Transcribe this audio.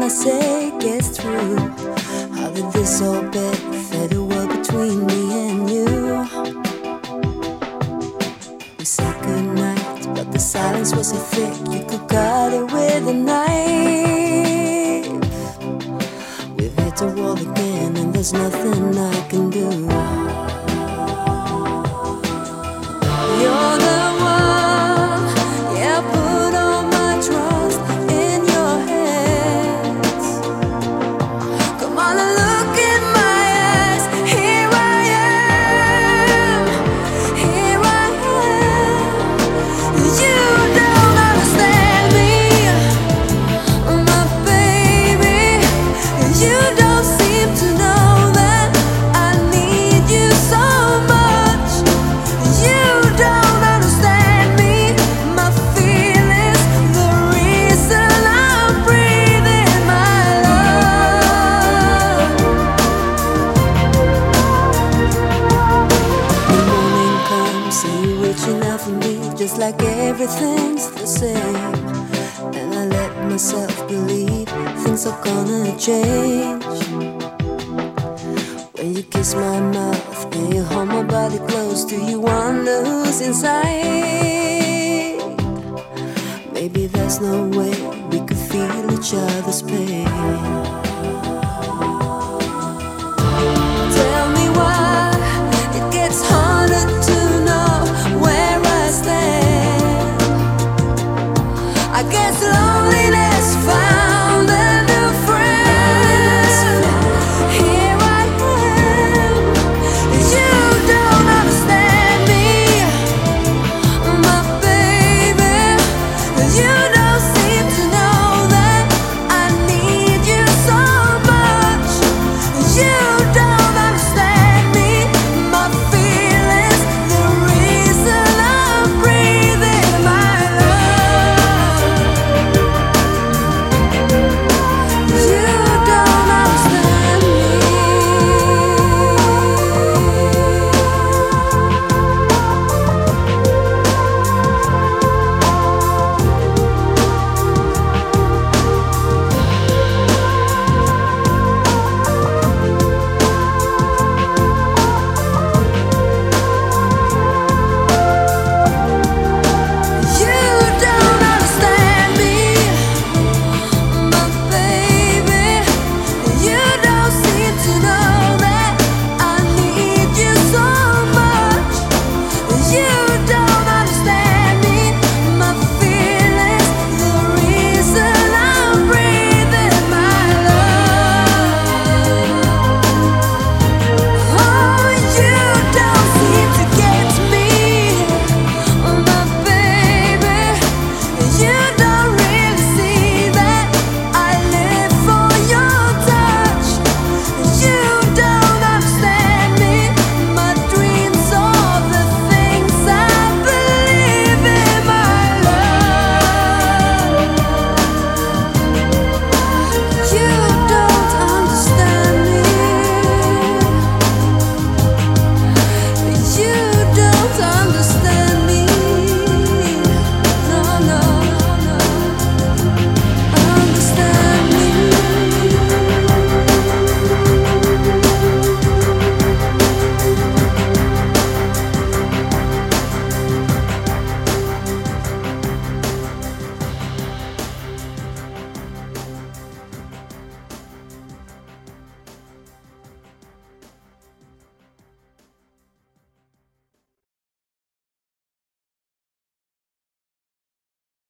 I say gets through. How did this all benefit a world between me and you? We said goodnight, but the silence was so thick you could cut it with a knife. We've hit the wall again and there's nothing I can do. You're the one, yeah, put all my trust in your hands. Come on and look in my eyes. Here I am, here I am. You don't understand me, my baby. You don't seem to know that I need you so much. You don't understand me, my feelings, the reason I'm breathing my love. The morning comes and you're reaching out for me, just like everything's the same. And I let myself believe things are gonna change. When you kiss my mouth and you hold my body close, do you wonder who's inside? Maybe there's no way we could feel each other's pain.